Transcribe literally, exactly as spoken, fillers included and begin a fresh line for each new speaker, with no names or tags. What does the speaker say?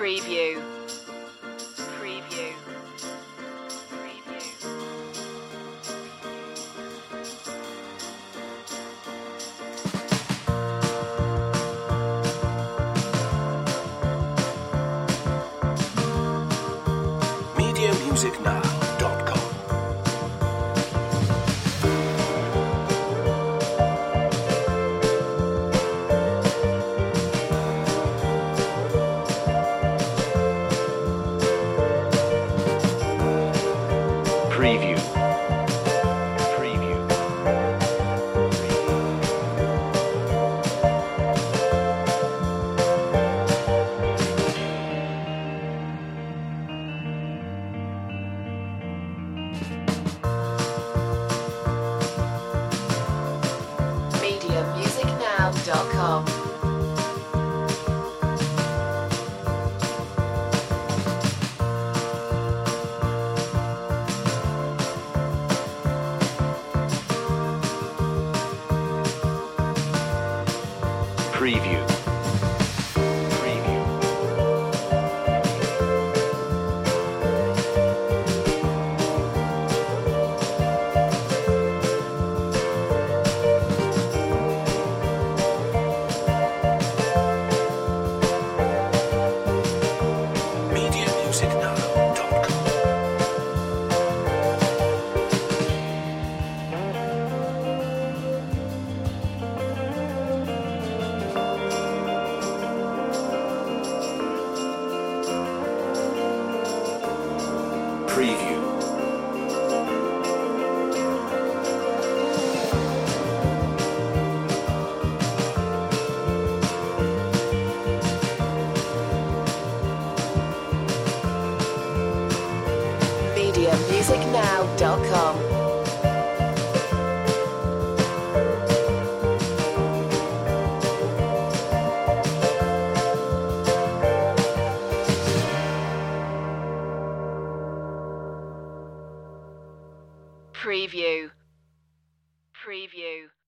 Preview. Preview. Preview.
media music now dot com. Preview. Preview.
media music now dot com.
Preview. Preview. media music now dot com. Preview.
media music now dot com. Preview. Preview.